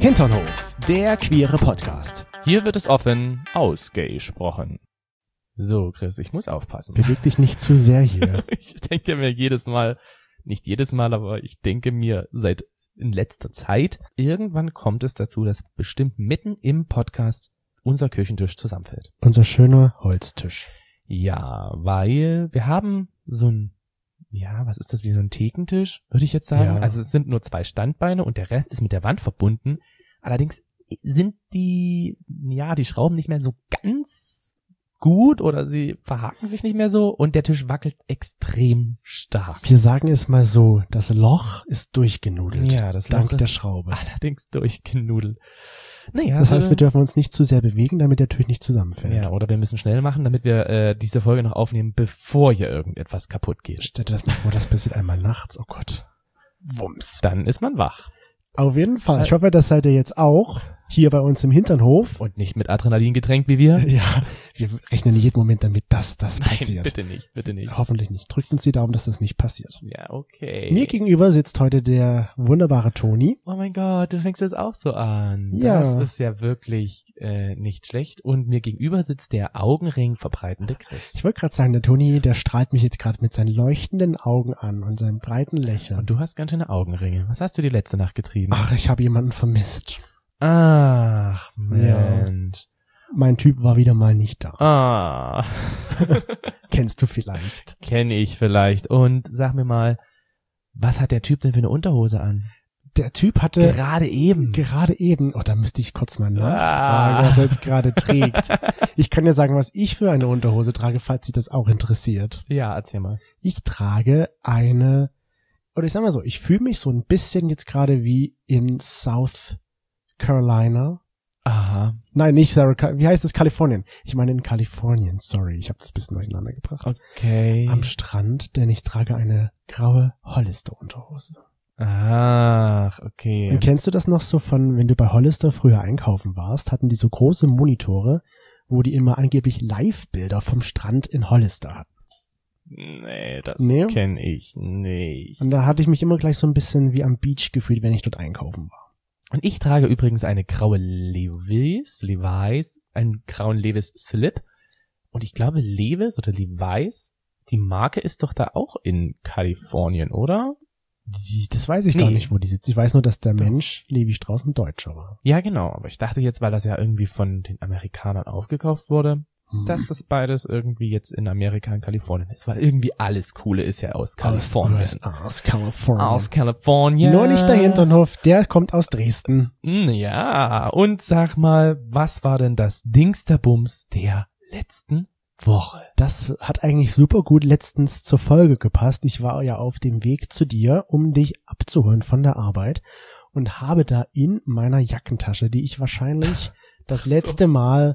Hinternhof, der queere Podcast. Hier wird es offen ausgesprochen. So, Chris, ich muss aufpassen. Beweg dich nicht zu sehr hier. Ich denke mir nicht jedes Mal, aber ich denke mir in letzter Zeit, irgendwann kommt es dazu, dass bestimmt mitten im Podcast unser Küchentisch zusammenfällt. Unser schöner Holztisch. Ja, weil wir haben so ein, was ist das, wie so ein Thekentisch, würde ich jetzt sagen. Ja. Also es sind nur 2 Standbeine und der Rest ist mit der Wand verbunden. Allerdings sind die Schrauben nicht mehr so ganz gut oder sie verhaken sich nicht mehr so und der Tisch wackelt extrem stark. Wir sagen es mal so, das Loch ist durchgenudelt. Ja, das Loch dank der ist Schraube. allerdings durchgenudelt. Naja, Das heißt, wir dürfen uns nicht zu sehr bewegen, damit der Tisch nicht zusammenfällt. Ja, oder wir müssen schnell machen, damit wir diese Folge noch aufnehmen, bevor hier irgendetwas kaputt geht. Stell dir das mal vor, das passiert einmal nachts. Oh Gott. Wumms. Dann ist man wach. Auf jeden Fall. Ich hoffe, das seid ihr jetzt auch hier bei uns im Hinternhof. Und nicht mit Adrenalin getränkt wie wir. Ja, wir rechnen jeden Moment damit, dass das Nein, passiert. bitte nicht. Hoffentlich nicht. Drückt uns die Daumen, dass das nicht passiert. Ja, okay. Mir gegenüber sitzt heute der wunderbare Toni. Oh mein Gott, du fängst jetzt auch so an. Ja. Das ist ja wirklich nicht schlecht. Und mir gegenüber sitzt der Augenring verbreitende Chris. Ich wollte gerade sagen, der Toni, der strahlt mich jetzt gerade mit seinen leuchtenden Augen an und seinem breiten Lächeln. Und du hast ganz schöne Augenringe. Was hast du die letzte Nacht getrieben? Ach, ich habe jemanden vermisst. Ach, Mensch. Mein Typ war wieder mal nicht da. Ah. Kennst du vielleicht? Kenne ich vielleicht. Und sag mir mal, was hat der Typ denn für eine Unterhose an? Der Typ hatte Gerade eben. oh, da müsste ich kurz mal nachfragen, was er jetzt gerade trägt. Ich kann ja sagen, was ich für eine Unterhose trage, falls Sie das auch interessiert. Ja, erzähl mal. Ich trage ich sag mal so, ich fühle mich so ein bisschen jetzt gerade wie in South Carolina. Aha. Nein, nicht wie heißt es? Kalifornien. Ich meine in Kalifornien, sorry, ich habe das ein bisschen durcheinander gebracht. Okay. Am Strand, denn ich trage eine graue Hollister-Unterhose. Ach, okay. Und kennst du das noch so von, wenn du bei Hollister früher einkaufen warst, hatten die so große Monitore, wo die immer angeblich Live-Bilder vom Strand in Hollister hatten. Nee, das Nee? kenne ich nicht. Und da hatte ich mich immer gleich so ein bisschen wie am Beach gefühlt, wenn ich dort einkaufen war. Und ich trage übrigens eine graue Levi's, einen grauen Levi's Slip. Und ich glaube Levi's oder Levi's, die Marke ist doch da auch in Kalifornien, oder? Das weiß ich gar nicht, wo die sitzt. Ich weiß nur, dass der Mensch, Levi Strauss, ein Deutscher war. Ja, genau. Aber ich dachte jetzt, weil das ja irgendwie von den Amerikanern aufgekauft wurde, dass das beides irgendwie jetzt in Amerika und Kalifornien ist. Weil irgendwie alles Coole ist ja aus Kalifornien. Aus Kalifornien. Aus Kalifornien. Nur nicht der Hinternhof, der kommt aus Dresden. Ja, und sag mal, was war denn das Dingsterbums der letzten Woche? Das hat eigentlich super gut letztens zur Folge gepasst. Ich war ja auf dem Weg zu dir, um dich abzuholen von der Arbeit und habe da in meiner Jackentasche, die ich wahrscheinlich das letzte Mal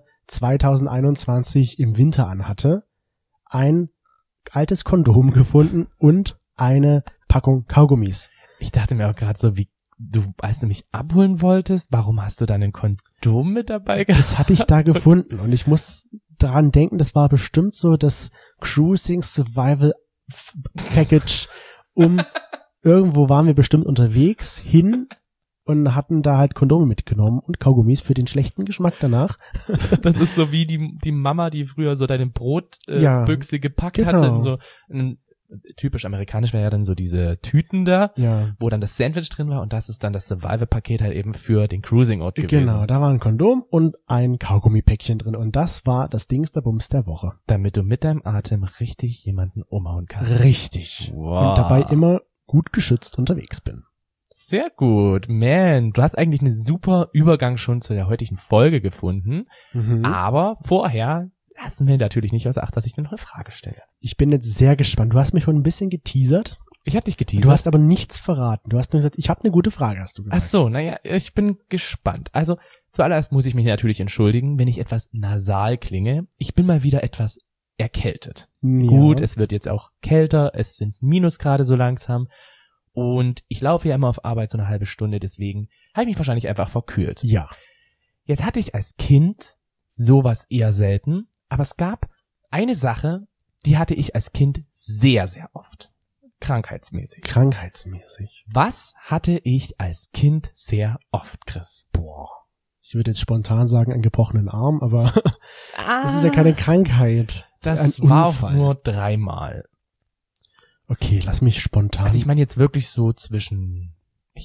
2021 im Winter anhatte, ein altes Kondom gefunden und eine Packung Kaugummis. Ich dachte mir auch gerade so, als du mich abholen wolltest, warum hast du dann ein Kondom mit dabei gehabt? Das hatte ich da gefunden und ich muss daran denken, das war bestimmt so das Cruising Survival Package, irgendwo waren wir bestimmt unterwegs hin und hatten da halt Kondome mitgenommen und Kaugummis für den schlechten Geschmack danach. Das ist so wie die Mama, die früher so deine Brotbüchse gepackt genau. hatte. So typisch amerikanisch wäre ja dann so diese Tüten da, wo dann das Sandwich drin war und das ist dann das Survival-Paket halt eben für den Cruising-Ort gewesen. Genau, da war ein Kondom und ein Kaugummipäckchen drin und das war das Dingsterbums der Woche. Damit du mit deinem Atem richtig jemanden umhauen kannst. Richtig. Wow. Und dabei immer gut geschützt unterwegs bin. Sehr gut. Man, du hast eigentlich einen super Übergang schon zu der heutigen Folge gefunden. Aber vorher lassen wir natürlich nicht außer Acht, dass ich dir noch eine Frage stelle. Ich bin jetzt sehr gespannt. Du hast mich schon ein bisschen geteasert. Ich habe dich geteasert. Du hast aber nichts verraten. Du hast nur gesagt, ich habe eine gute Frage, hast du gesagt. Ach so, naja, ich bin gespannt. Also zuallererst muss ich mich natürlich entschuldigen, wenn ich etwas nasal klinge. Ich bin mal wieder etwas erkältet. Ja. Gut, es wird jetzt auch kälter, es sind Minusgrade so langsam. Und ich laufe ja immer auf Arbeit so eine halbe Stunde, deswegen habe ich mich wahrscheinlich einfach verkühlt. Ja. Jetzt hatte ich als Kind sowas eher selten, aber es gab eine Sache, die hatte ich als Kind sehr, sehr oft. krankheitsmäßig. Was hatte ich als Kind sehr oft, Chris? Boah. Ich würde jetzt spontan sagen, einen gebrochenen Arm, aber das ist ja keine Krankheit. Das war auch nur 3-mal. Okay, lass mich spontan. Also ich meine jetzt wirklich so zwischen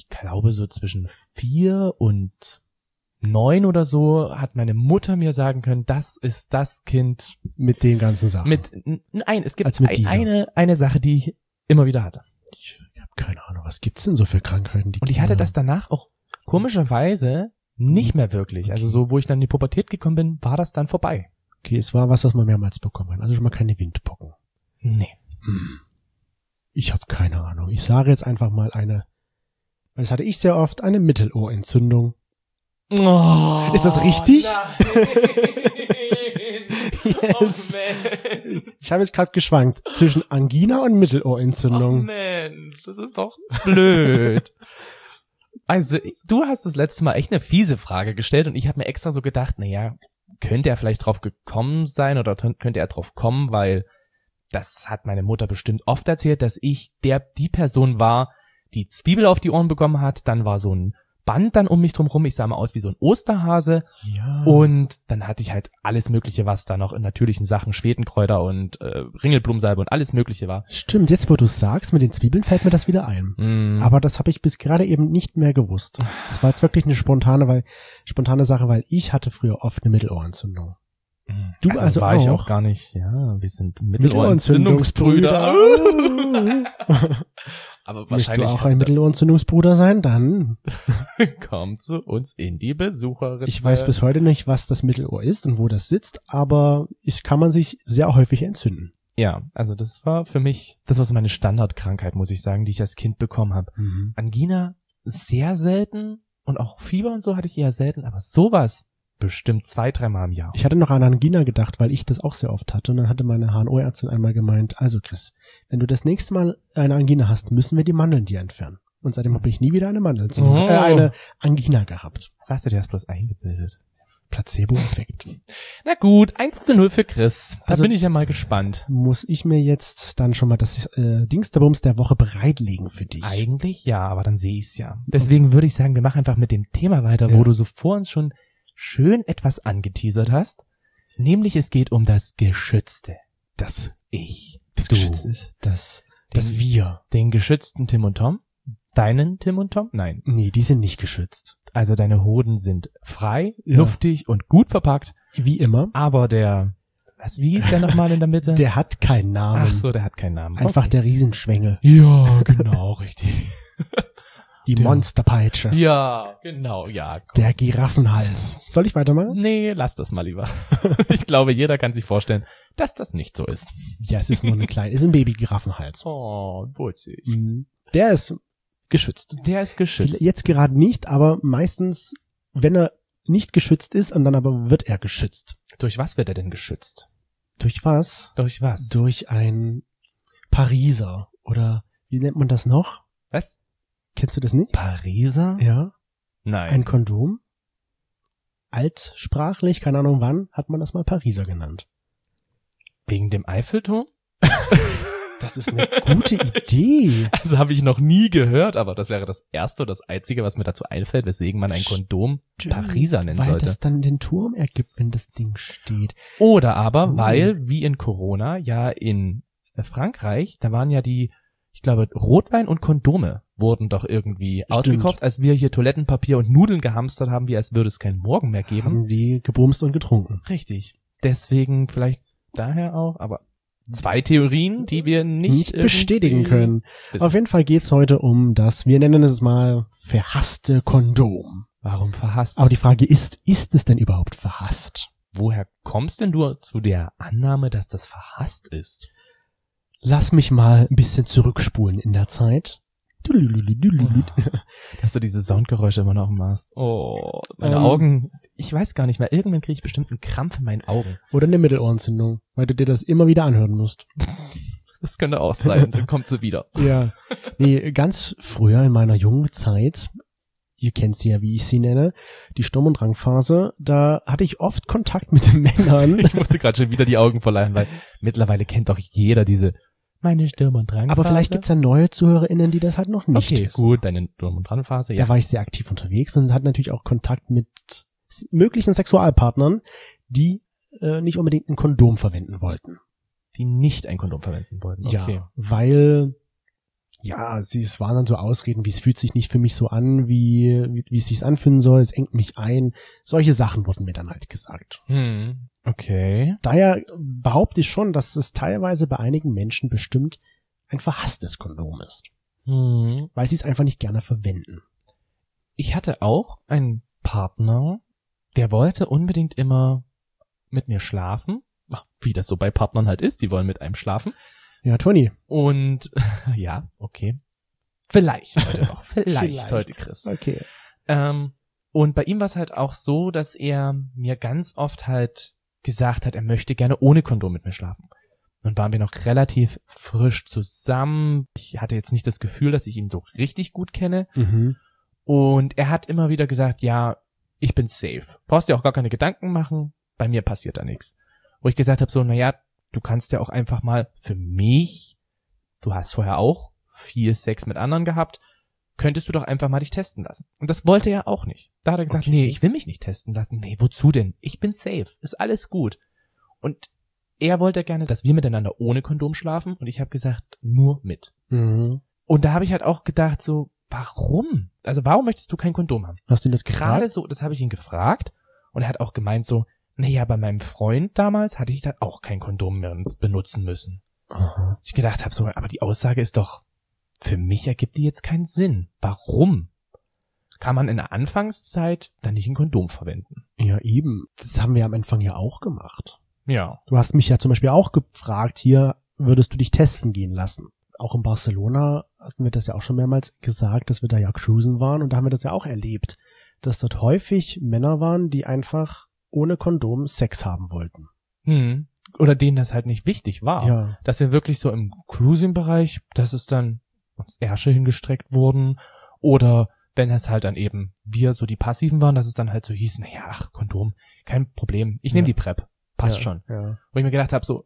4 und 9 oder so hat meine Mutter mir sagen können, das ist das Kind. Mit den ganzen Sachen. Nein, es gibt eine Sache, die ich immer wieder hatte. Ich habe keine Ahnung, was gibt's denn so für Krankheiten? Und ich hatte das danach auch komischerweise nicht mehr wirklich. Okay. Also so, wo ich dann in die Pubertät gekommen bin, war das dann vorbei. Okay, es war was man mehrmals bekommen kann. Also schon mal keine Windpocken. Nee. Ich habe keine Ahnung. Ich sage jetzt einfach mal weil das hatte ich sehr oft, eine Mittelohrentzündung. Oh, ist das richtig? Yes. Oh, ich habe jetzt gerade geschwankt zwischen Angina und Mittelohrentzündung. Oh Mensch, das ist doch blöd. Also, du hast das letzte Mal echt eine fiese Frage gestellt und ich habe mir extra so gedacht, naja, könnte er vielleicht drauf gekommen sein oder könnte er drauf kommen, weil das hat meine Mutter bestimmt oft erzählt, dass ich die Person war, die Zwiebel auf die Ohren bekommen hat, dann war so ein Band dann um mich drumherum, ich sah mal aus wie so ein Osterhase und dann hatte ich halt alles Mögliche, was da noch in natürlichen Sachen, Schwedenkräuter und Ringelblumensalbe und alles Mögliche war. Stimmt, jetzt wo du sagst, mit den Zwiebeln fällt mir das wieder ein. Aber das habe ich bis gerade eben nicht mehr gewusst. Das war jetzt wirklich eine spontane Sache, weil ich hatte früher oft eine Mittelohrentzündung. Du also war auch? Ich auch gar nicht, ja, wir sind Mittelohrentzündungsbrüder. Aber wahrscheinlich möchtest du auch ein Mittelohrentzündungsbruder sein? Dann komm zu uns in die Besucherritze. Ich weiß bis heute nicht, was das Mittelohr ist und wo das sitzt, aber es kann man sich sehr häufig entzünden. Ja, also das war für mich, das war so meine Standardkrankheit, muss ich sagen, die ich als Kind bekommen habe. Angina sehr selten und auch Fieber und so hatte ich eher selten, aber sowas bestimmt 2-3 Mal im Jahr. Ich hatte noch an Angina gedacht, weil ich das auch sehr oft hatte. Und dann hatte meine HNO-Ärztin einmal gemeint, also Chris, wenn du das nächste Mal eine Angina hast, müssen wir die Mandeln dir entfernen. Und seitdem habe ich nie wieder eine eine Angina gehabt. Was hast du dir das bloß eingebildet? Placebo-Effekt. Na gut, 1:0 für Chris. Da Also bin ich ja mal gespannt. Muss ich mir jetzt dann schon mal das Dingsterbums der Woche bereitlegen für dich? Eigentlich ja, aber dann sehe ich's ja. Deswegen würde ich sagen, wir machen einfach mit dem Thema weiter, wo du so vor uns schon schön etwas angeteasert hast. Nämlich es geht um das Geschützte. Das Ich. Das Geschützte ist. Das Wir. Den geschützten Tim und Tom. Deinen Tim und Tom? Nein. Nee, die sind nicht geschützt. Also deine Hoden sind frei, luftig und gut verpackt. Wie immer. Aber wie hieß der nochmal in der Mitte? Der hat keinen Namen. Ach so, der hat keinen Namen. Einfach der Riesenschwengel. Ja, genau, richtig. Die Monsterpeitsche. Ja, genau, ja. Komm. Der Giraffenhals. Soll ich weitermachen? Nee, lass das mal lieber. Ich glaube, jeder kann sich vorstellen, dass das nicht so ist. Ja, es ist nur ist ein Baby-Giraffenhals. Oh, putzig. Der ist geschützt. Der ist geschützt. Jetzt gerade nicht, aber meistens, wenn er nicht geschützt ist, und dann aber wird er geschützt. Durch was wird er denn geschützt? Durch was? Durch was? Durch ein Pariser. Oder wie nennt man das noch? Was? Kennst du das nicht? Pariser? Ja. Nein. Ein Kondom. Altsprachlich, keine Ahnung wann, hat man das mal Pariser genannt. Wegen dem Eiffelturm? Das ist eine gute Idee. Also habe ich noch nie gehört, aber das wäre das erste und das einzige, was mir dazu einfällt, weswegen man ein Kondom Pariser nennen sollte. Weil das dann den Turm ergibt, wenn das Ding steht. Oder aber, weil, wie in Corona, ja in Frankreich, da waren ja ich glaube, Rotwein und Kondome wurden doch irgendwie ausgekauft, als wir hier Toilettenpapier und Nudeln gehamstert haben, wie als würde es keinen Morgen mehr geben. Haben die gebumst und getrunken. Richtig. Deswegen vielleicht daher auch, aber 2 Theorien, die wir nicht bestätigen können. Auf jeden Fall geht's heute um wir nennen es mal verhasste Kondom. Warum verhasst? Aber die Frage ist es denn überhaupt verhasst? Woher kommst denn du zu der Annahme, dass das verhasst ist? Lass mich mal ein bisschen zurückspulen in der Zeit. Dass du diese Soundgeräusche immer noch machst. Oh, meine Augen, ich weiß gar nicht mehr, irgendwann kriege ich bestimmt einen Krampf in meinen Augen. Oder eine Mittelohrentzündung, weil du dir das immer wieder anhören musst. Das könnte auch sein, dann kommt sie wieder. Ja, nee, ganz früher in meiner jungen Zeit, ihr kennt sie ja, wie ich sie nenne, die Sturm- und Drangphase, da hatte ich oft Kontakt mit den Männern. Ich musste gerade schon wieder die Augen verleihen, weil mittlerweile kennt doch jeder diese Meine Sturm- und Drangphase. Aber vielleicht gibt's ja neue ZuhörerInnen, die das halt noch nicht Okay, wissen. gut, deine Sturm- und Drangphase, ja. Da war ich sehr aktiv unterwegs und hatte natürlich auch Kontakt mit möglichen Sexualpartnern, die nicht unbedingt ein Kondom verwenden wollten. Die nicht ein Kondom verwenden wollten, okay. Ja, weil, ja, es waren dann so Ausreden, wie es fühlt sich nicht für mich so an, wie es sich anfühlen soll, es engt mich ein. Solche Sachen wurden mir dann halt gesagt. Okay. Daher behaupte ich schon, dass es teilweise bei einigen Menschen bestimmt ein verhasstes Kondom ist. Weil sie es einfach nicht gerne verwenden. Ich hatte auch einen Partner, der wollte unbedingt immer mit mir schlafen. Ach, wie das so bei Partnern halt ist, die wollen mit einem schlafen. Ja, Toni. Und ja, okay. Vielleicht heute noch. Vielleicht heute, Chris. Okay. Und bei ihm war es halt auch so, dass er mir ganz oft halt gesagt hat, er möchte gerne ohne Kondom mit mir schlafen. Dann waren wir noch relativ frisch zusammen. Ich hatte jetzt nicht das Gefühl, dass ich ihn so richtig gut kenne. Und er hat immer wieder gesagt, ja, ich bin safe. Brauchst dir auch gar keine Gedanken machen. Bei mir passiert da nichts. Wo ich gesagt habe, so, naja, du kannst ja auch einfach mal für mich, du hast vorher auch viel Sex mit anderen gehabt, könntest du doch einfach mal dich testen lassen. Und das wollte er auch nicht. Da hat er gesagt, nee, ich will mich nicht testen lassen. Nee, wozu denn? Ich bin safe. Ist alles gut. Und er wollte gerne, dass wir miteinander ohne Kondom schlafen. Und ich habe gesagt, nur mit. Und da habe ich halt auch gedacht, so, warum? Also warum möchtest du kein Kondom haben? Hast du das gefragt? Gerade so, das habe ich ihn gefragt. Und er hat auch gemeint so, naja, bei meinem Freund damals hatte ich dann auch kein Kondom mehr benutzen müssen. Ich gedacht habe so, aber die Aussage ist doch, für mich ergibt die jetzt keinen Sinn. Warum? Kann man in der Anfangszeit dann nicht ein Kondom verwenden? Ja, eben. Das haben wir am Anfang ja auch gemacht. Ja. Du hast mich ja zum Beispiel auch gefragt, hier würdest du dich testen gehen lassen. Auch in Barcelona hatten wir das ja auch schon mehrmals gesagt, dass wir da ja cruisen waren und da haben wir das ja auch erlebt, dass dort häufig Männer waren, die einfach ohne Kondom Sex haben wollten. Oder denen das halt nicht wichtig war. Ja. Dass wir wirklich so im Cruising-Bereich, dass es dann uns Ärsche hingestreckt wurden oder wenn es halt dann eben wir so die Passiven waren, dass es dann halt so hieß, naja, ach, Kondom, kein Problem, ich nehme die PrEP, passt schon. Ja. Wo ich mir gedacht habe, so,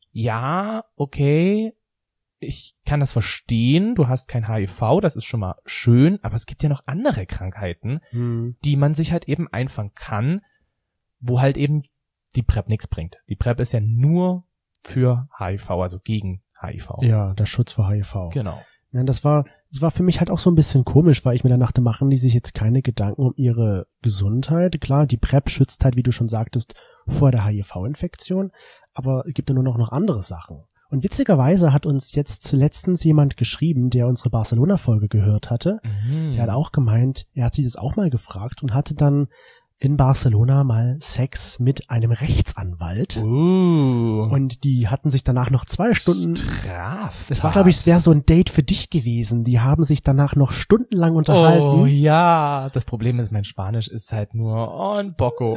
ja, okay, ich kann das verstehen, du hast kein HIV, das ist schon mal schön, aber es gibt ja noch andere Krankheiten, die man sich halt eben einfangen kann, wo halt eben die PrEP nichts bringt. Die PrEP ist ja nur für HIV, also gegen HIV. Ja, der Schutz vor HIV. Genau. Ja, das war für mich halt auch so ein bisschen komisch, weil ich mir dann dachte, machen die sich jetzt keine Gedanken um ihre Gesundheit? Klar, die PrEP schützt halt, wie du schon sagtest, vor der HIV-Infektion, aber es gibt ja nur noch andere Sachen. Und witzigerweise hat uns jetzt letztens jemand geschrieben, der unsere Barcelona-Folge gehört hatte. Der hat auch gemeint, er hat sich das auch mal gefragt und hatte dann in Barcelona mal Sex mit einem Rechtsanwalt. Und die hatten sich danach noch 2 Stunden... Das war, glaube ich, es wäre so ein Date für dich gewesen. Die haben sich danach noch stundenlang unterhalten. Oh ja, das Problem ist, mein Spanisch ist halt nur un poco.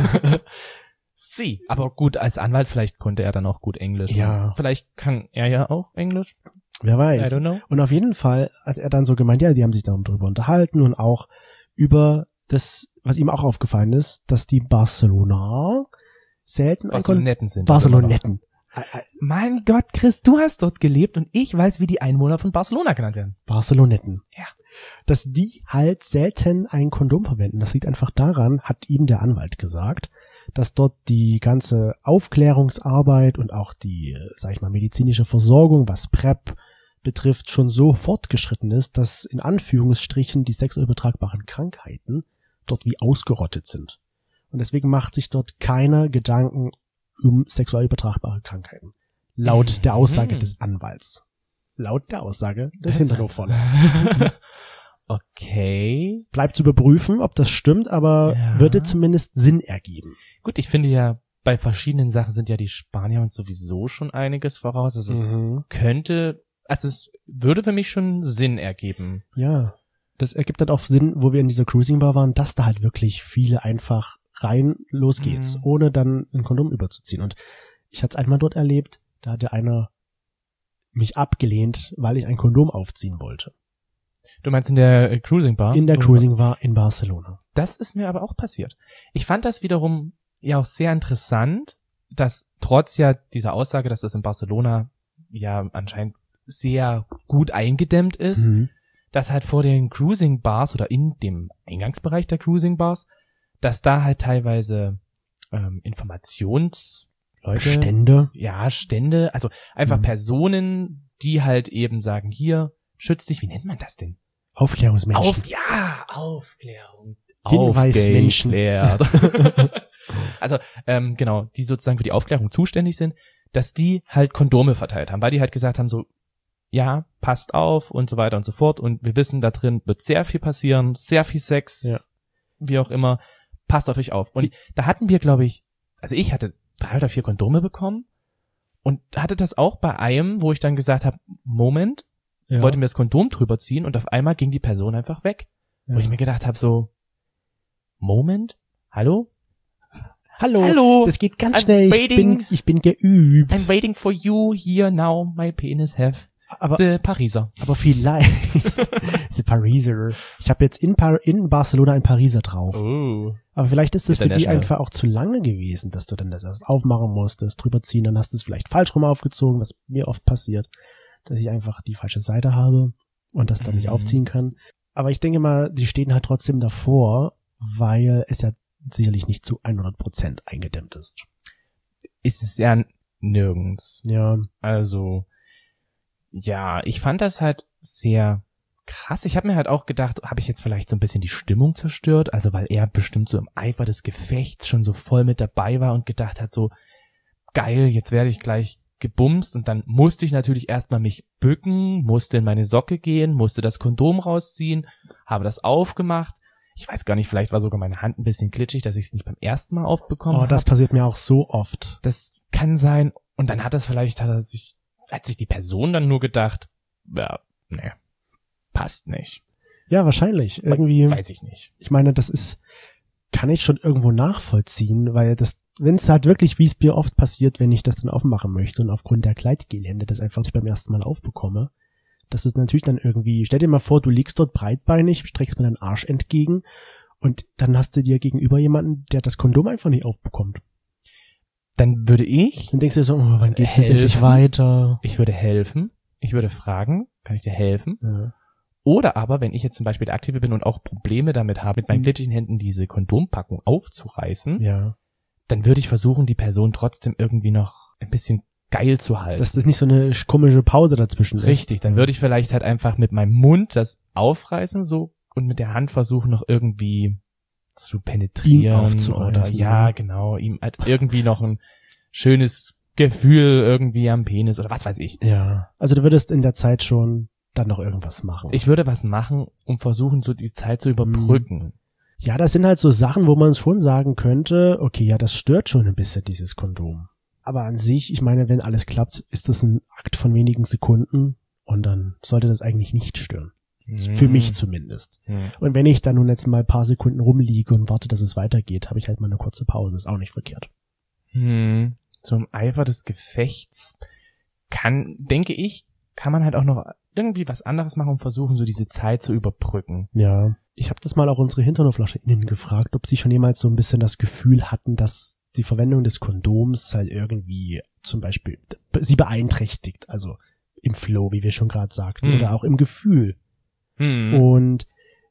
Sie. Aber gut, als Anwalt vielleicht konnte er dann auch gut Englisch. Ja. Vielleicht kann er ja auch Englisch. Wer weiß. I don't know. Und auf jeden Fall hat er dann so gemeint, ja, die haben sich darüber unterhalten und auch über das, was ihm auch aufgefallen ist, dass die Barcelona selten Barcelonetten sind. Barcelonetten. Mein Gott, Chris, du hast dort gelebt und ich weiß, wie die Einwohner von Barcelona genannt werden. Barcelonetten. Ja. Dass die halt selten ein Kondom verwenden. Das liegt einfach daran, hat ihm der Anwalt gesagt, dass dort die ganze Aufklärungsarbeit und auch die, sag ich mal, medizinische Versorgung, was PrEP betrifft, schon so fortgeschritten ist, dass in Anführungsstrichen die sexuell übertragbaren Krankheiten dort wie ausgerottet sind. Und deswegen macht sich dort keiner Gedanken um sexuell übertragbare Krankheiten. Laut der Aussage des Anwalts. Laut der Aussage des Hinterhofvorlaufs. Okay. Bleibt zu überprüfen, ob das stimmt, aber würde zumindest Sinn ergeben. Gut, ich finde ja, bei verschiedenen Sachen sind ja die Spanier uns sowieso schon einiges voraus. Also es würde für mich schon Sinn ergeben. Ja, das ergibt dann auch Sinn, wo wir in dieser Cruising Bar waren, dass da halt wirklich viele einfach rein, los geht's, ohne dann ein Kondom überzuziehen. Und ich hatte es einmal dort erlebt, da hatte einer mich abgelehnt, weil ich ein Kondom aufziehen wollte. Du meinst in der Cruising Bar? In der Cruising Bar in Barcelona. Das ist mir aber auch passiert. Ich fand das wiederum ja auch sehr interessant, dass trotz ja dieser Aussage, dass das in Barcelona ja anscheinend sehr gut eingedämmt ist, dass halt vor den Cruising Bars oder in dem Eingangsbereich der Cruising Bars, dass da halt teilweise Informationsleute, Stände, also einfach Personen, die halt eben sagen, hier, schütz dich, wie nennt man das denn? Aufklärungsmenschen. Aufklärung. Hinweismenschen. Also, genau, die sozusagen für die Aufklärung zuständig sind, dass die halt Kondome verteilt haben, weil die halt gesagt haben, so, ja, passt auf und so weiter und so fort und wir wissen, da drin wird sehr viel passieren, sehr viel Sex, wie auch immer, passt auf euch auf. Und da hatten wir, glaube ich, also ich hatte 3 oder 4 Kondome bekommen und hatte das auch bei einem, wo ich dann gesagt habe, Moment, wollte mir das Kondom drüber ziehen und auf einmal ging die Person einfach weg. Wo ich mir gedacht habe, so, Moment, hallo? Das geht ganz schnell, ich bin geübt. I'm waiting for you here now, my penis have the Pariser. Aber vielleicht, the Pariser. Ich habe jetzt in Barcelona ein Pariser drauf. Oh. Aber vielleicht ist das für die einfach auch zu lange gewesen, dass du dann das erst aufmachen musstest, drüber ziehen, dann hast du es vielleicht falsch rum aufgezogen, was mir oft passiert, dass ich einfach die falsche Seite habe und das dann nicht aufziehen kann. Aber ich denke mal, die stehen halt trotzdem davor, weil es ja sicherlich nicht zu 100% eingedämmt ist. Ist es ja nirgends. Ja. Also, ja, ich fand das halt sehr krass. Ich habe mir halt auch gedacht, habe ich jetzt vielleicht so ein bisschen die Stimmung zerstört? Also, weil er bestimmt so im Eifer des Gefechts schon so voll mit dabei war und gedacht hat, so, geil, jetzt werde ich gleich gebumst. Und dann musste ich natürlich erstmal mich bücken, musste in meine Socke gehen, musste das Kondom rausziehen, habe das aufgemacht. Ich weiß gar nicht, vielleicht war sogar meine Hand ein bisschen glitschig, dass ich es nicht beim ersten Mal aufbekommen habe. Oh, das passiert mir auch so oft. Das kann sein. Und dann hat sich die Person dann nur gedacht, ja, nee, passt nicht. Ja, wahrscheinlich. Irgendwie. Weiß ich nicht. Ich meine, kann ich schon irgendwo nachvollziehen, weil wenn es halt wirklich, wie es mir oft passiert, wenn ich das dann aufmachen möchte und aufgrund der Kleidgelhände das einfach nicht beim ersten Mal aufbekomme, das ist natürlich dann irgendwie, stell dir mal vor, du liegst dort breitbeinig, streckst mir deinen Arsch entgegen und dann hast du dir gegenüber jemanden, der das Kondom einfach nicht aufbekommt. Dann würde ich... Dann denkst du dir so, wann geht's jetzt endlich weiter? Ich würde helfen. Ich würde fragen, kann ich dir helfen? Ja. Oder aber, wenn ich jetzt zum Beispiel der Aktive bin und auch Probleme damit habe, mit meinen glitschigen Händen diese Kondompackung aufzureißen, dann würde ich versuchen, die Person trotzdem irgendwie noch ein bisschen geil zu halten. Dass das nicht so eine komische Pause dazwischen ist. Richtig, dann würde ich vielleicht halt einfach mit meinem Mund das aufreißen so und mit der Hand versuchen noch irgendwie zu penetrieren oder genau, ihm halt irgendwie noch ein schönes Gefühl irgendwie am Penis oder was weiß ich. Ja, also du würdest in der Zeit schon dann noch irgendwas machen. Ich würde was machen, um versuchen, so die Zeit zu überbrücken. Ja, das sind halt so Sachen, wo man schon sagen könnte, okay, ja, das stört schon ein bisschen, dieses Kondom. Aber an sich, ich meine, wenn alles klappt, ist das ein Akt von wenigen Sekunden und dann sollte das eigentlich nicht stören. Für mich zumindest. Und wenn ich dann nun jetzt mal ein paar Sekunden rumliege und warte, dass es weitergeht, habe ich halt mal eine kurze Pause. Ist auch nicht verkehrt. Zum Eifer des Gefechts denke ich, kann man halt auch noch irgendwie was anderes machen und versuchen, so diese Zeit zu überbrücken. Ja, ich habe das mal auch unsere HinternoflascherInnen gefragt, ob sie schon jemals so ein bisschen das Gefühl hatten, dass die Verwendung des Kondoms halt irgendwie zum Beispiel sie beeinträchtigt, also im Flow, wie wir schon gerade sagten, oder auch im Gefühl. Und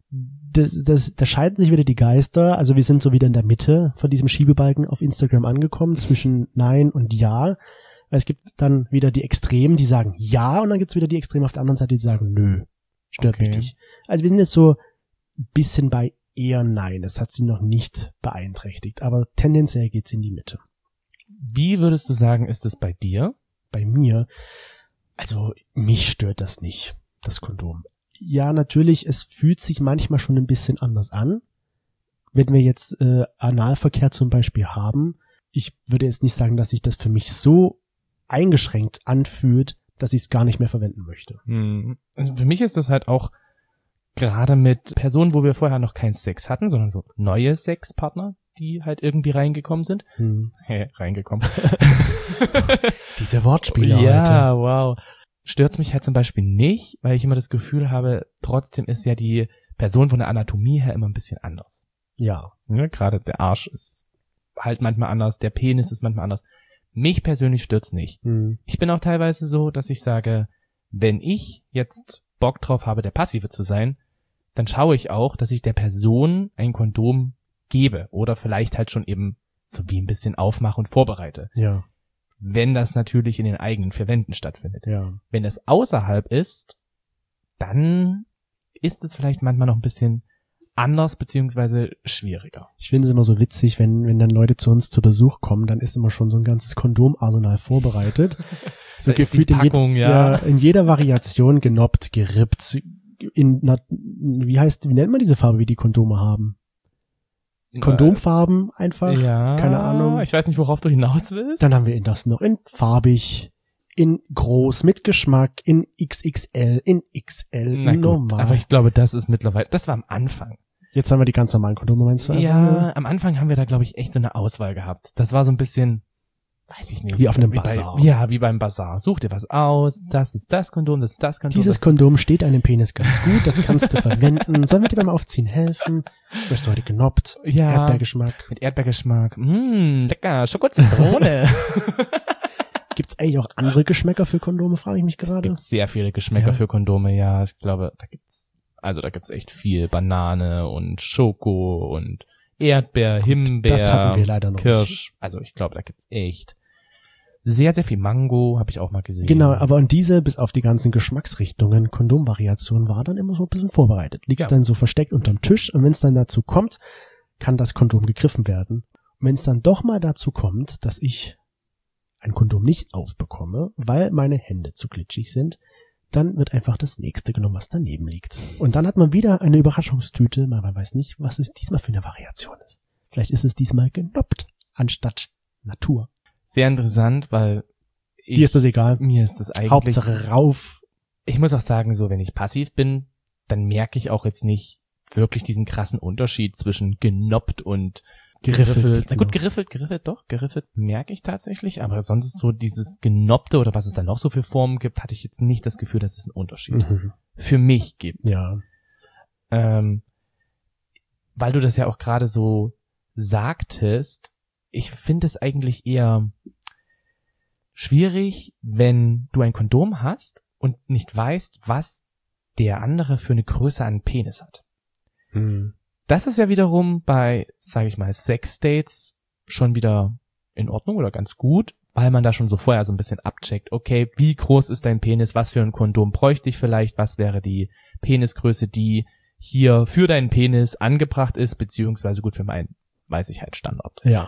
da scheiden sich wieder die Geister, also wir sind so wieder in der Mitte von diesem Schiebebalken auf Instagram angekommen, zwischen Nein und Ja. Es gibt dann wieder die Extremen, die sagen Ja, und dann gibt's wieder die Extremen auf der anderen Seite, die sagen Nö, stört mich nicht. Also wir sind jetzt so ein bisschen bei eher Nein, es hat sie noch nicht beeinträchtigt, aber tendenziell geht's in die Mitte. Wie würdest du sagen, ist es bei dir? Bei mir? Also mich stört das nicht, das Kondom. Ja, natürlich, es fühlt sich manchmal schon ein bisschen anders an. Wenn wir jetzt Analverkehr zum Beispiel haben, ich würde jetzt nicht sagen, dass sich das für mich so eingeschränkt anfühlt, dass ich es gar nicht mehr verwenden möchte. Also für mich ist das halt auch gerade mit Personen, wo wir vorher noch keinen Sex hatten, sondern so neue Sexpartner, die halt irgendwie reingekommen sind. Reingekommen. Diese Wortspiele ja, heute. Wow. Stört's mich halt zum Beispiel nicht, weil ich immer das Gefühl habe, trotzdem ist ja die Person von der Anatomie her immer ein bisschen anders. Ja. Gerade der Arsch ist halt manchmal anders, der Penis ist manchmal anders. Mich persönlich stört's nicht. Hm. Ich bin auch teilweise so, dass ich sage, wenn ich jetzt Bock drauf habe, der Passive zu sein, dann schaue ich auch, dass ich der Person ein Kondom gebe oder vielleicht halt schon eben so wie ein bisschen aufmache und vorbereite. Ja, Wenn das natürlich in den eigenen vier Wänden stattfindet. ja. Wenn es außerhalb ist, dann ist es vielleicht manchmal noch ein bisschen anders beziehungsweise schwieriger. Ich finde es immer so witzig, wenn dann Leute zu uns zu Besuch kommen, dann ist immer schon so ein ganzes Kondomarsenal vorbereitet. So Da ist gefühlt die Packung, in jeder Variation genoppt, gerippt, wie nennt man diese Farbe, wie die Kondome haben? Kondomfarben einfach, Ja, keine Ahnung. Ich weiß nicht, worauf du hinaus willst. Dann haben wir das noch in farbig, in groß, mit Geschmack, in XXL, in XL, Na in gut, normal. aber ich glaube, das ist mittlerweile, das war am Anfang. Jetzt haben wir die ganz normalen Kondome, meinst du? Ja, am Anfang haben wir da, glaube ich, echt so eine Auswahl gehabt. Das war so ein bisschen, weiß ich nicht. Wie auf einem Bazar. Wie beim Bazar. Such dir was aus, das ist das Kondom, das ist das Kondom. Dieses Kondom steht einem Penis ganz gut, das kannst du verwenden. Sollen wir dir beim Aufziehen helfen? Wirst du heute genoppt? Ja, Erdbeergeschmack. mit Erdbeergeschmack. Lecker, Schokozitrone. Gibt's eigentlich auch andere Geschmäcker für Kondome, frage ich mich Es gerade. gibt sehr viele Geschmäcker Ja. für Kondome, ja. Ich glaube, da gibt's echt viel. Banane und Schoko und Erdbeer, Himbeer, das hatten wir leider noch Kirsch. Also ich glaube, da gibt's echt sehr, sehr viel Mango, habe ich auch mal gesehen. Genau, aber und diese, bis auf die ganzen Geschmacksrichtungen, Kondomvariation war dann immer so ein bisschen vorbereitet. Liegt Ja. dann so versteckt unterm Tisch und wenn es dann dazu kommt, kann das Kondom gegriffen werden. Und wenn es dann doch mal dazu kommt, dass ich ein Kondom nicht aufbekomme, weil meine Hände zu glitschig sind, dann wird einfach das nächste genommen, was daneben liegt. Und dann hat man wieder eine Überraschungstüte, man weiß nicht, was es diesmal für eine Variation ist. Vielleicht ist es diesmal genoppt, anstatt Natur. Sehr interessant, weil Dir ist das egal. mir ist das eigentlich Hauptsache rauf. Ich muss auch sagen, so wenn ich passiv bin, dann merke ich auch jetzt nicht wirklich diesen krassen Unterschied zwischen genoppt und geriffelt. Na gut, geriffelt merke ich tatsächlich, aber sonst so dieses Genoppte oder was es dann noch so für Formen gibt, hatte ich jetzt nicht das Gefühl, dass es einen Unterschied für mich gibt. Ja. Weil du das ja auch gerade so sagtest, ich finde es eigentlich eher schwierig, wenn du ein Kondom hast und nicht weißt, was der andere für eine Größe an Penis hat. Das ist ja wiederum bei, sage ich mal, Sex-Dates schon wieder in Ordnung oder ganz gut, weil man da schon so vorher so ein bisschen abcheckt, okay, wie groß ist dein Penis, was für ein Kondom bräuchte ich vielleicht, was wäre die Penisgröße, die hier für deinen Penis angebracht ist, beziehungsweise gut für meinen, weiß ich halt, Standard. Ja.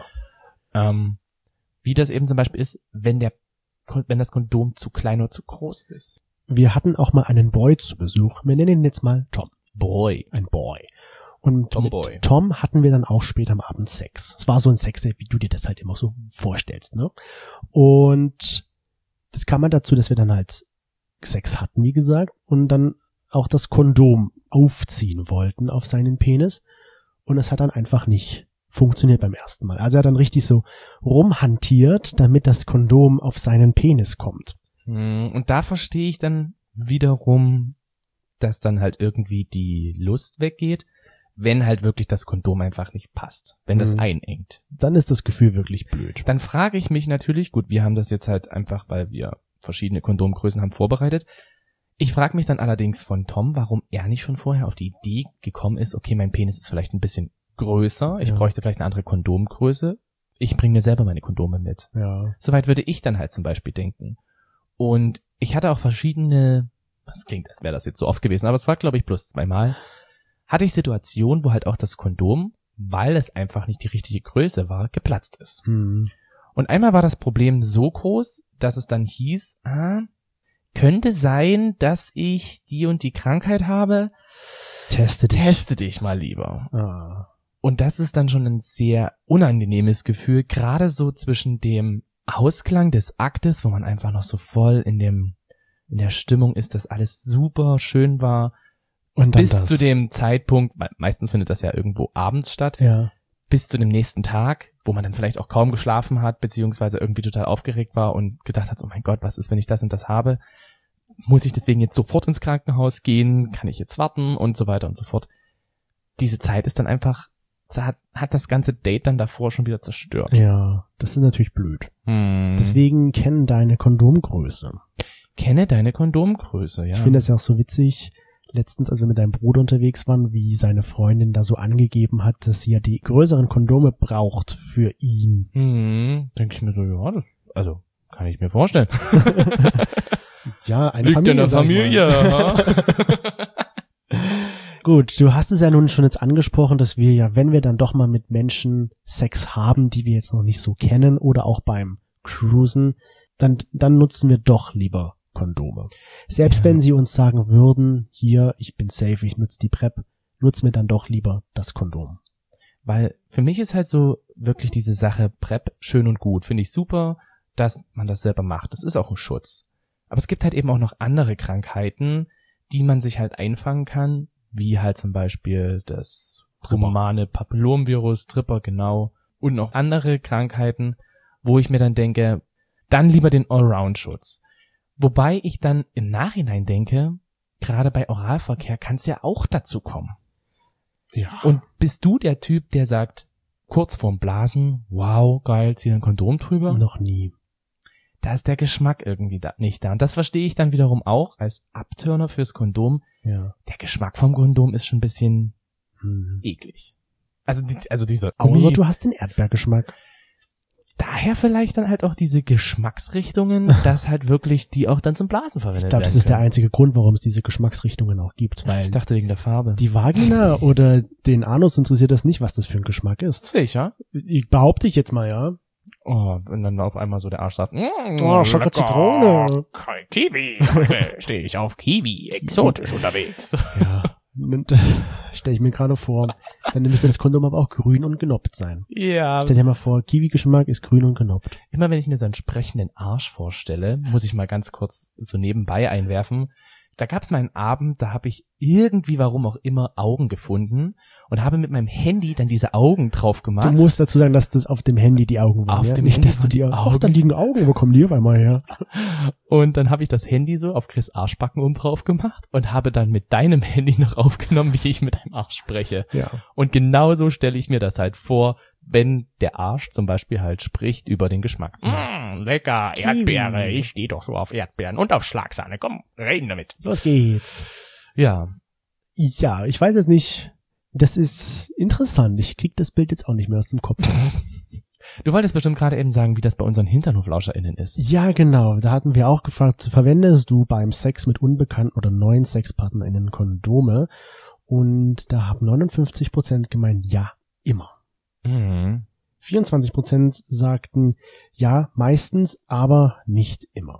Wie das eben zum Beispiel ist, wenn das Kondom zu klein oder zu groß ist. Wir hatten auch mal einen Boy zu Besuch. Wir nennen ihn jetzt mal Tom. Boy. Ein Boy. Und Tomboy. mit Tom hatten wir dann auch später am Abend Sex. Es war so ein Sex-Date, wie du dir das halt immer so vorstellst, ne? Und das kam dann dazu, dass wir dann halt Sex hatten, wie gesagt, und dann auch das Kondom aufziehen wollten auf seinen Penis. Und es hat dann einfach nicht funktioniert beim ersten Mal. Also er hat dann richtig so rumhantiert, damit das Kondom auf seinen Penis kommt. Und da verstehe ich dann wiederum, dass dann halt irgendwie die Lust weggeht, wenn halt wirklich das Kondom einfach nicht passt, wenn das einengt. Dann ist das Gefühl wirklich blöd. Dann frage ich mich natürlich, gut, wir haben das jetzt halt einfach, weil wir verschiedene Kondomgrößen haben, vorbereitet. Ich frage mich dann allerdings von Tom, warum er nicht schon vorher auf die Idee gekommen ist, okay, mein Penis ist vielleicht ein bisschen größer, ich bräuchte vielleicht eine andere Kondomgröße, ich bringe mir selber meine Kondome mit. Ja. Soweit würde ich dann halt zum Beispiel denken. Und ich hatte auch verschiedene, das klingt, als wäre das jetzt so oft gewesen, aber es war, glaube ich, bloß 2-mal, hatte ich Situationen, wo halt auch das Kondom, weil es einfach nicht die richtige Größe war, geplatzt ist. Und einmal war das Problem so groß, dass es dann hieß, könnte sein, dass ich die und die Krankheit habe. Teste dich mal lieber. Ah. Und das ist dann schon ein sehr unangenehmes Gefühl, gerade so zwischen dem Ausklang des Aktes, wo man einfach noch so voll in der Stimmung ist, dass alles super schön war, Und dann bis das. zu dem Zeitpunkt, weil meistens findet das ja irgendwo abends statt, Ja. bis zu dem nächsten Tag, wo man dann vielleicht auch kaum geschlafen hat, beziehungsweise irgendwie total aufgeregt war und gedacht hat, oh mein Gott, was ist, wenn ich das und das habe? Muss ich deswegen jetzt sofort ins Krankenhaus gehen? Kann ich jetzt warten? Und so weiter und so fort. Diese Zeit ist dann einfach hat das ganze Date dann davor schon wieder zerstört. Ja, das ist natürlich blöd. Deswegen kenn deine Kondomgröße. Kenne deine Kondomgröße, ja. Ich finde das ja auch so witzig. Letztens, als wir mit deinem Bruder unterwegs waren, wie seine Freundin da so angegeben hat, dass sie ja die größeren Kondome braucht für ihn. Denke ich mir so, ja, also kann ich mir vorstellen. Ja, eine Liegt Familie. in der Familie. Gut, du hast es ja nun schon jetzt angesprochen, dass wir ja, wenn wir dann doch mal mit Menschen Sex haben, die wir jetzt noch nicht so kennen oder auch beim Cruisen, dann nutzen wir doch lieber Kondome. Selbst wenn sie uns sagen würden, hier, ich bin safe, ich nutze die PrEP, nutzen wir dann doch lieber das Kondom. Weil für mich ist halt so wirklich diese Sache PrEP schön und gut. Finde ich super, dass man das selber macht. Das ist auch ein Schutz. Aber es gibt halt eben auch noch andere Krankheiten, die man sich halt einfangen kann, wie halt zum Beispiel das humane Papillomvirus, Tripper, genau, und noch andere Krankheiten, wo ich mir dann denke, dann lieber den Allround-Schutz. Wobei ich dann im Nachhinein denke, gerade bei Oralverkehr kann es ja auch dazu kommen. Ja. Und bist du der Typ, der sagt, kurz vorm Blasen, wow, geil, zieh ein Kondom drüber? Noch nie. Da ist der Geschmack irgendwie nicht da. Und das verstehe ich dann wiederum auch als Abturner fürs Kondom. Ja. Der Geschmack vom Kondom ist schon ein bisschen eklig. Also dieser Außer du hast den Erdbeergeschmack. Daher vielleicht dann halt auch diese Geschmacksrichtungen, dass halt wirklich die auch dann zum Blasen verwendet werden. Ich glaube, das ist der einzige Grund, warum es diese Geschmacksrichtungen auch gibt. Weil ich dachte wegen der Farbe. Die Vagina oder den Anus interessiert das nicht, was das für ein Geschmack ist. Sicher. Behaupte ich jetzt mal, ja. Oh, und dann auf einmal so der Arsch sagt, Schoko Zitrone. Kiwi, heute stehe ich auf Kiwi, exotisch unterwegs. Ja, stell ich mir gerade vor, dann müsste das Kondom aber auch grün und genoppt sein. Ja. Stell dir mal vor, Kiwi-Geschmack ist grün und genoppt. Immer wenn ich mir so einen sprechenden Arsch vorstelle, muss ich mal ganz kurz so nebenbei einwerfen. Da gab's mal einen Abend, da habe ich irgendwie, warum auch immer, Augen gefunden und habe mit meinem Handy dann diese Augen drauf gemacht. Du musst dazu sagen, dass das auf dem Handy die Augen waren. Auf dem nicht, Handy dass du die Augen. Da liegen Augen, wo kommen die auf einmal her? Und dann habe ich das Handy so auf Chris Arschbacken oben drauf gemacht und habe dann mit deinem Handy noch aufgenommen, wie ich mit deinem Arsch spreche. Ja. Und genauso stelle ich mir das halt vor, wenn der Arsch zum Beispiel halt spricht über den Geschmack. Lecker, Erdbeere, ich stehe doch so auf Erdbeeren und auf Schlagsahne. Komm, reden damit. Los geht's. Ja. Ja, ich weiß jetzt nicht, das ist interessant. Ich krieg das Bild jetzt auch nicht mehr aus dem Kopf. Du wolltest bestimmt gerade eben sagen, wie das bei unseren HinternhoflauscherInnen ist. Ja, genau. Da hatten wir auch gefragt, verwendest du beim Sex mit unbekannten oder neuen SexpartnerInnen Kondome? Und da haben 59% gemeint, ja, immer. 24% sagten, ja, meistens, aber nicht immer.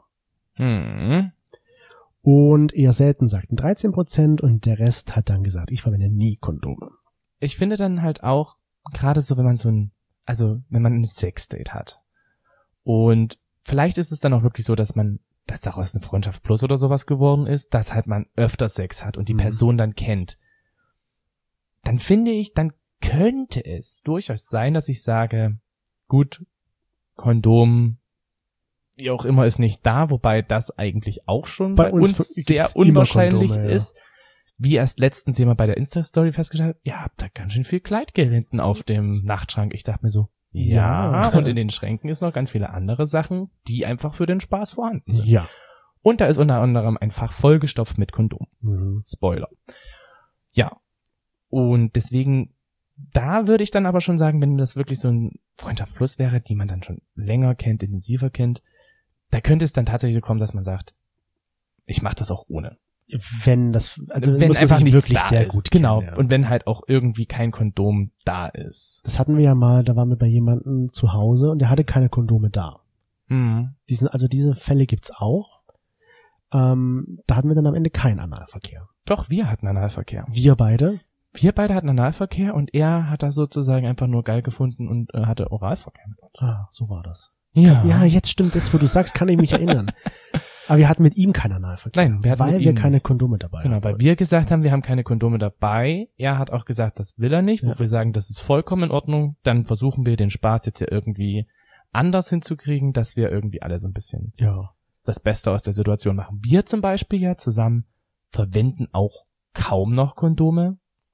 Und eher selten sagten 13% und der Rest hat dann gesagt, ich verwende nie Kondome. Ich finde dann halt auch, gerade so, wenn man wenn man ein Sexdate hat und vielleicht ist es dann auch wirklich so, dass daraus eine Freundschaft plus oder sowas geworden ist, dass halt man öfter Sex hat und die Person dann kennt, dann finde ich, dann könnte es durchaus sein, dass ich sage, gut, Kondom, wie auch immer, ist nicht da, wobei das eigentlich auch schon bei uns sehr unwahrscheinlich Kondome, ist. Wie erst letztens jemand bei der Insta-Story festgestellt hat, ihr habt da ganz schön viel Kleidgel hinten auf dem Nachtschrank. Ich dachte mir so, ja, und in den Schränken ist noch ganz viele andere Sachen, die einfach für den Spaß vorhanden sind. Ja. Und da ist unter anderem ein Fach vollgestopft mit Kondom. Spoiler. Ja. Und deswegen, da würde ich dann aber schon sagen, wenn das wirklich so ein Freundschaft Plus wäre, die man dann schon länger kennt, intensiver kennt, da könnte es dann tatsächlich kommen, dass man sagt, ich mache das auch ohne. Wenn das, also wenn muss einfach man nichts wirklich da sehr ist. gut genau. kennen, ja. Und wenn halt auch irgendwie kein Kondom da ist. Das hatten wir ja mal, da waren wir bei jemandem zu Hause und der hatte keine Kondome da. Diese Fälle gibt's auch. Da hatten wir dann am Ende keinen Analverkehr. Doch, wir hatten Analverkehr. Wir beide hatten Analverkehr und er hat das sozusagen einfach nur geil gefunden und hatte Oralverkehr mit uns. Ah, so war das. Ja, jetzt stimmt, jetzt wo du sagst, kann ich mich erinnern. Aber wir hatten mit ihm keinen Analverkehr. Nein, weil wir keine Kondome dabei haben. Genau, weil wir gesagt haben, wir haben keine Kondome dabei. Er hat auch gesagt, das will er nicht. Wo wir sagen, das ist vollkommen in Ordnung. Dann versuchen wir den Spaß jetzt hier irgendwie anders hinzukriegen, dass wir irgendwie alle so ein bisschen das Beste aus der Situation machen. Wir zum Beispiel ja zusammen verwenden auch kaum noch Kondome.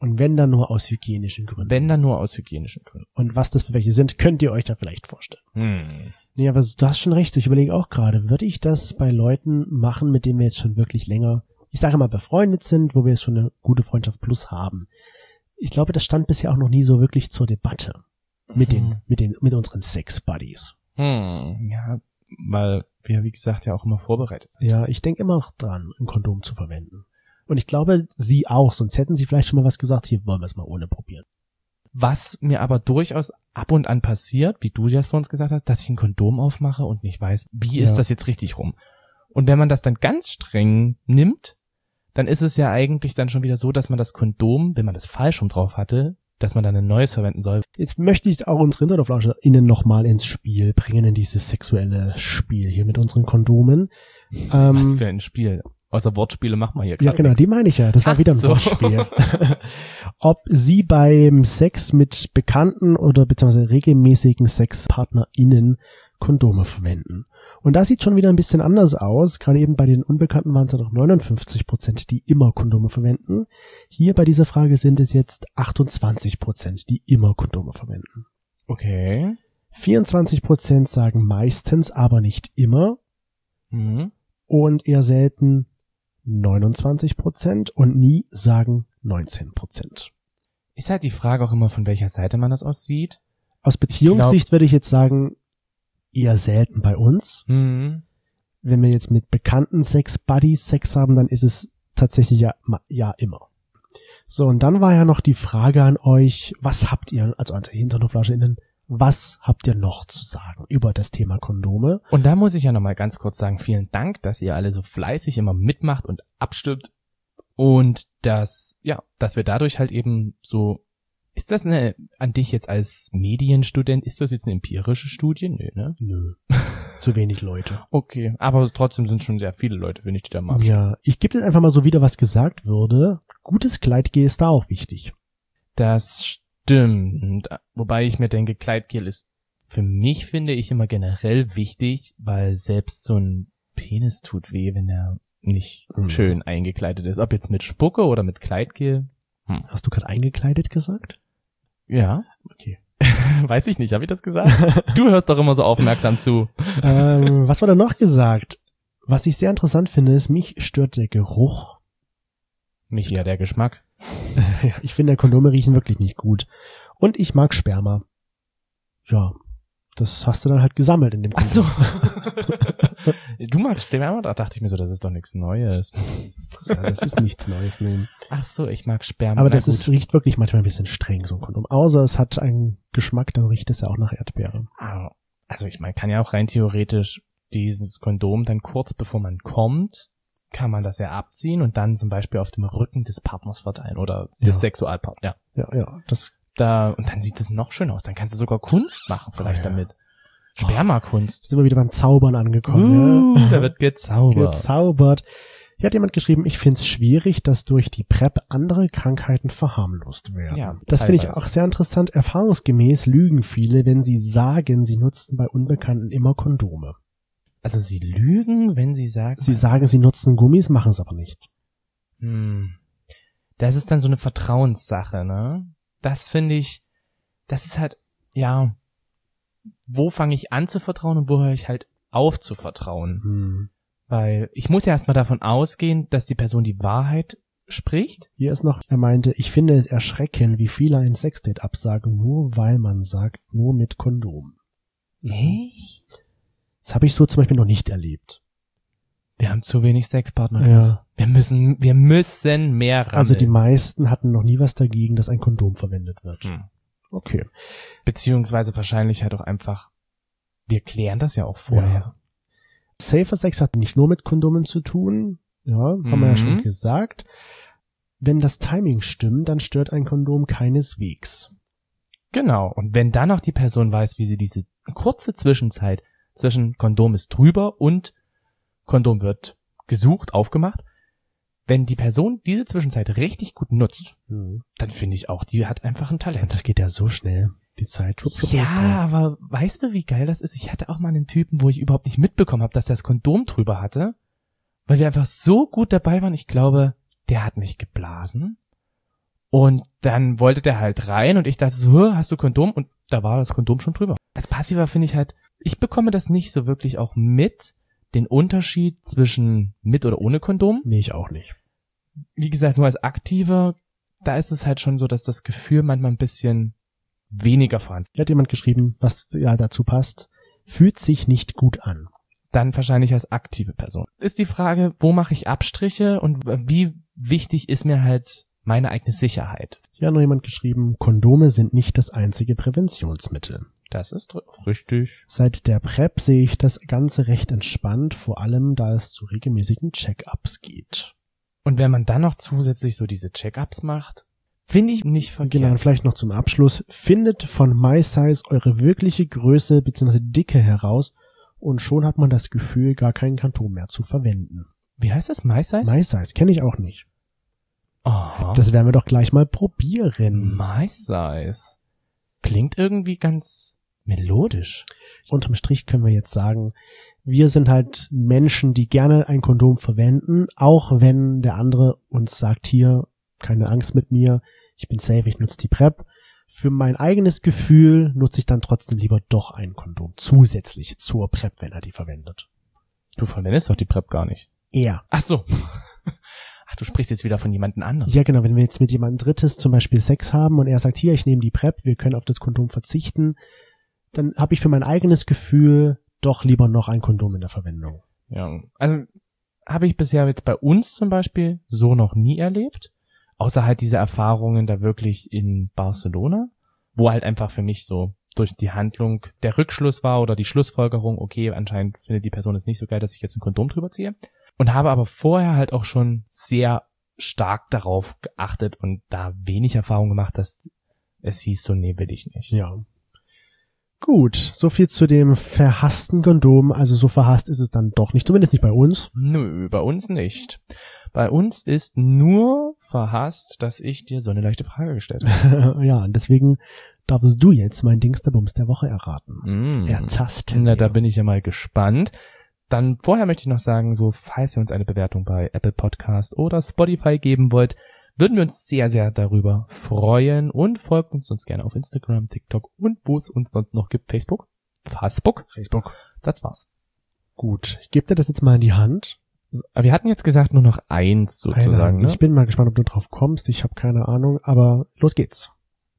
Und wenn dann nur aus hygienischen Gründen. Wenn dann nur aus hygienischen Gründen. Und was das für welche sind, könnt ihr euch da vielleicht vorstellen. Nee, aber du hast schon recht. Ich überlege auch gerade, würde ich das bei Leuten machen, mit denen wir jetzt schon wirklich länger, ich sage mal, befreundet sind, wo wir jetzt schon eine gute Freundschaft plus haben. Ich glaube, das stand bisher auch noch nie so wirklich zur Debatte mit unseren Sex-Buddies. Ja, weil wir, wie gesagt, ja auch immer vorbereitet sind. Ja, ich denke immer auch dran, ein Kondom zu verwenden. Und ich glaube, sie auch, sonst hätten sie vielleicht schon mal was gesagt, hier wollen wir es mal ohne probieren. Was mir aber durchaus ab und an passiert, wie du es vor uns gesagt hast, dass ich ein Kondom aufmache und nicht weiß, wie ist das jetzt richtig rum. Und wenn man das dann ganz streng nimmt, dann ist es ja eigentlich dann schon wieder so, dass man das Kondom, wenn man das falsch rum drauf hatte, dass man dann ein neues verwenden soll. Jetzt möchte ich auch unsere HinterhoflauscherInnen nochmal ins Spiel bringen, in dieses sexuelle Spiel hier mit unseren Kondomen. Was für ein Spiel? Außer Wortspiele machen wir hier gerade. Ja, genau, die meine ich ja. Das war wieder ein Wortspiel. Ob sie beim Sex mit Bekannten oder beziehungsweise regelmäßigen SexpartnerInnen Kondome verwenden. Und das sieht schon wieder ein bisschen anders aus. Gerade eben bei den Unbekannten waren es ja noch 59%, die immer Kondome verwenden. Hier bei dieser Frage sind es jetzt 28%, die immer Kondome verwenden. Okay. 24% sagen meistens, aber nicht immer. Und eher selten 29% und nie sagen 19%. Ist halt die Frage auch immer, von welcher Seite man das aus sieht. Aus Beziehungssicht würde ich jetzt sagen, eher selten bei uns. Wenn wir jetzt mit bekannten Sex-Buddies Sex haben, dann ist es tatsächlich ja immer. So, und dann war ja noch die Frage an euch, was habt ihr, also an die HinterhoflauscherInnen, was habt ihr noch zu sagen über das Thema Kondome? Und da muss ich ja nochmal ganz kurz sagen, vielen Dank, dass ihr alle so fleißig immer mitmacht und abstimmt und dass wir dadurch halt eben so, ist das an dich jetzt als Medienstudent, ist das jetzt eine empirische Studie? Nö, ne? Nö. Zu wenig Leute. Okay, aber trotzdem sind schon sehr viele Leute, wenn ich die da mal abstimme. Ja, ich gebe jetzt einfach mal so wieder, was gesagt würde. Gutes Kleidgel ist da auch wichtig. Das stimmt. Wobei ich mir denke, Kleidgel ist für mich, finde ich, immer generell wichtig, weil selbst so ein Penis tut weh, wenn er nicht schön eingekleidet ist. Ob jetzt mit Spucke oder mit Kleidgel. Hast du gerade eingekleidet gesagt? Ja. Okay. Weiß ich nicht, habe ich das gesagt? Du hörst doch immer so aufmerksam zu. Was war da noch gesagt? Was ich sehr interessant finde, ist, mich stört der Geruch. Mich eher der Geschmack. Ich finde, Kondome riechen wirklich nicht gut. Und ich mag Sperma. Ja, das hast du dann halt gesammelt in dem Kondom. Ach so. Du magst Sperma? Da dachte ich mir so, das ist doch nichts Neues. Ja, das ist nichts Neues, ne. Ach so, ich mag Sperma. Aber riecht wirklich manchmal ein bisschen streng, so ein Kondom. Außer es hat einen Geschmack, dann riecht es ja auch nach Erdbeere. Also ich meine, kann ja auch rein theoretisch dieses Kondom dann kurz bevor man kommt, kann man das ja abziehen und dann zum Beispiel auf dem Rücken des Partners verteilen oder des Sexualpartners. Ja. Und dann sieht es noch schön aus. Dann kannst du sogar Kunst machen vielleicht damit. Spermakunst. Sind wir wieder beim Zaubern angekommen. Da wird gezaubert. Hier hat jemand geschrieben, ich find's schwierig, dass durch die PrEP andere Krankheiten verharmlost werden. Ja, das finde ich auch sehr interessant. Erfahrungsgemäß lügen viele, wenn sie sagen, sie nutzen bei Unbekannten immer Kondome. Also sie lügen, wenn sie sagen... Sie sagen, sie nutzen Gummis, machen es aber nicht. Das ist dann so eine Vertrauenssache, ne? Das finde ich, das ist halt, ja, wo fange ich an zu vertrauen und wo höre ich halt auf zu vertrauen? Weil ich muss ja erstmal davon ausgehen, dass die Person die Wahrheit spricht. Hier ist noch, er meinte, ich finde es erschreckend, wie viele ein Sexdate absagen, nur weil man sagt, nur mit Kondom. Echt? Das habe ich so zum Beispiel noch nicht erlebt. Wir haben zu wenig Sexpartner. Ja. Wir müssen mehr rammeln. Also die meisten hatten noch nie was dagegen, dass ein Kondom verwendet wird. Okay. Beziehungsweise wahrscheinlich halt auch einfach, wir klären das ja auch vorher. Ja. Safer Sex hat nicht nur mit Kondomen zu tun. Ja, haben wir ja schon gesagt. Wenn das Timing stimmt, dann stört ein Kondom keineswegs. Genau. Und wenn dann noch die Person weiß, wie sie diese kurze Zwischenzeit zwischen Kondom ist drüber und Kondom wird gesucht, aufgemacht, wenn die Person diese Zwischenzeit richtig gut nutzt, dann finde ich auch, die hat einfach ein Talent. Das geht ja so schnell, die Zeit. Ja, aber weißt du, wie geil das ist? Ich hatte auch mal einen Typen, wo ich überhaupt nicht mitbekommen habe, dass der das Kondom drüber hatte, weil wir einfach so gut dabei waren. Ich glaube, der hat mich geblasen Und dann wollte der halt rein und ich dachte so, hast du Kondom? Und da war das Kondom schon drüber. Als Passiver finde ich halt, ich bekomme das nicht so wirklich auch mit, den Unterschied zwischen mit oder ohne Kondom. Nee, ich auch nicht. Wie gesagt, nur als Aktiver, da ist es halt schon so, dass das Gefühl manchmal ein bisschen weniger vorhanden. Hier hat jemand geschrieben, was ja dazu passt, fühlt sich nicht gut an. Dann wahrscheinlich als aktive Person. Ist die Frage, wo mache ich Abstriche und wie wichtig ist mir halt meine eigene Sicherheit? Hier hat noch jemand geschrieben, Kondome sind nicht das einzige Präventionsmittel. Das ist richtig. Seit der PrEP sehe ich das Ganze recht entspannt, vor allem da es zu regelmäßigen Check-ups geht. Und wenn man dann noch zusätzlich so diese Check-ups macht, finde ich nicht verkehrt. Genau, und vielleicht noch zum Abschluss. Findet von MySize eure wirkliche Größe bzw. Dicke heraus und schon hat man das Gefühl, gar kein Kondom mehr zu verwenden. Wie heißt das? MySize? MySize kenne ich auch nicht. Oh. Das werden wir doch gleich mal probieren. MySize. Klingt irgendwie ganz melodisch. Unterm Strich können wir jetzt sagen, wir sind halt Menschen, die gerne ein Kondom verwenden, auch wenn der andere uns sagt, hier, keine Angst mit mir, ich bin safe, ich nutze die PrEP. Für mein eigenes Gefühl nutze ich dann trotzdem lieber doch ein Kondom, zusätzlich zur PrEP, wenn er die verwendet. Du verwendest doch die PrEP gar nicht. Er. Ach so. Ach, du sprichst jetzt wieder von jemandem anderen. Ja, genau, wenn wir jetzt mit jemandem Drittes zum Beispiel Sex haben und er sagt, hier, ich nehme die PrEP, wir können auf das Kondom verzichten, dann habe ich für mein eigenes Gefühl doch lieber noch ein Kondom in der Verwendung. Ja, also habe ich bisher jetzt bei uns zum Beispiel so noch nie erlebt. Außer halt diese Erfahrungen da wirklich in Barcelona, wo halt einfach für mich so durch die Handlung der Rückschluss war oder die Schlussfolgerung, okay, anscheinend findet die Person es nicht so geil, dass ich jetzt ein Kondom drüber ziehe. Und habe aber vorher halt auch schon sehr stark darauf geachtet und da wenig Erfahrung gemacht, dass es hieß so, nee, will ich nicht. Ja. Gut, so viel zu dem verhassten Kondom. Also so verhasst ist es dann doch nicht, zumindest nicht bei uns. Nö, bei uns nicht. Bei uns ist nur verhasst, dass ich dir so eine leichte Frage gestellt habe. Ja, und deswegen darfst du jetzt mein Dingsterbums der Woche erraten. Ertasten. Na, da bin ich ja mal gespannt. Dann vorher möchte ich noch sagen, so falls ihr uns eine Bewertung bei Apple Podcast oder Spotify geben wollt, würden wir uns sehr, sehr darüber freuen und folgt uns gerne auf Instagram, TikTok und wo es uns sonst noch gibt, Facebook. Das war's. Gut, ich gebe dir das jetzt mal in die Hand. Aber wir hatten jetzt gesagt, nur noch eins sozusagen, ne? Ich bin mal gespannt, ob du drauf kommst. Ich habe keine Ahnung, aber los geht's.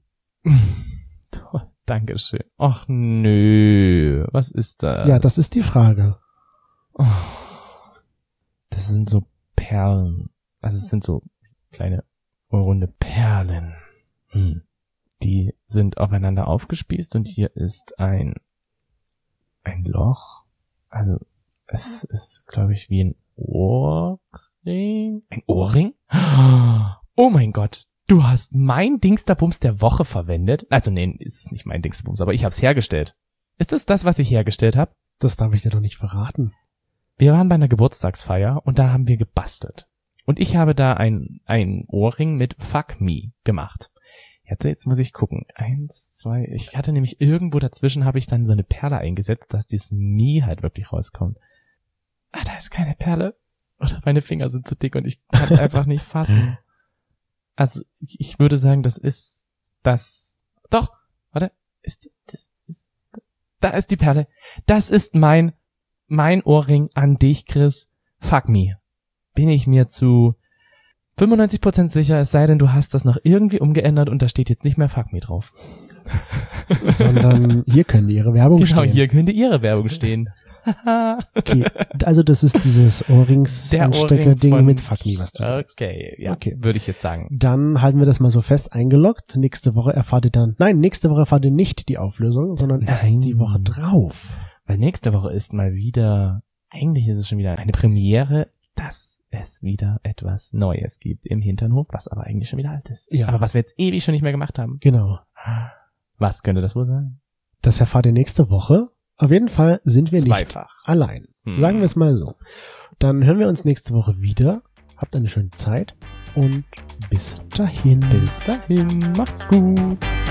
Toll, Dankeschön. Ach nö, was ist das? Ja, das ist die Frage. Oh, das sind so Perlen. Also es sind so kleine runde Perlen. Die sind aufeinander aufgespießt und hier ist ein Loch. Also es ist, glaube ich, wie ein Ohrring. Ein Ohrring? Oh mein Gott. Du hast mein Dingsterbums der Woche verwendet. Also nee, ist nicht mein Dingsterbums, aber ich habe es hergestellt. Ist es das, was ich hergestellt habe? Das darf ich dir doch nicht verraten. Wir waren bei einer Geburtstagsfeier und da haben wir gebastelt. Und ich habe da ein Ohrring mit Fuck Me gemacht. Jetzt muss ich gucken. 1, 2, ich hatte nämlich irgendwo dazwischen habe ich dann so eine Perle eingesetzt, dass dieses Me halt wirklich rauskommt. Ah, da ist keine Perle. Oder meine Finger sind zu dick und ich kann es einfach nicht fassen. Also, ich würde sagen, das ist das. Doch, warte. Da ist die Perle. Das ist mein Ohrring an dich, Chris. Fuck me. Bin ich mir zu 95% sicher, es sei denn, du hast das noch irgendwie umgeändert und da steht jetzt nicht mehr Fuck me drauf. Sondern hier könnte ihre Werbung stehen. Genau, hier könnte ihre Werbung stehen. Okay, also das ist dieses Ohrringsanstecker-Ding mit Fuck me, was du sagst. Okay, ja, okay, würde ich jetzt sagen. Dann halten wir das mal so fest eingeloggt. Nächste Woche erfahrt ihr nicht die Auflösung, sondern erst die Woche drauf. Weil nächste Woche ist mal wieder, eigentlich ist es schon wieder eine Premiere, dass es wieder etwas Neues gibt im Hinternhof, was aber eigentlich schon wieder alt ist. Ja. Aber was wir jetzt ewig schon nicht mehr gemacht haben. Genau. Was könnte das wohl sein? Das erfahrt ihr nächste Woche. Auf jeden Fall sind wir Zweifach. nicht allein. Sagen wir es mal so. Dann hören wir uns nächste Woche wieder. Habt eine schöne Zeit und bis dahin. Bis dahin, macht's gut.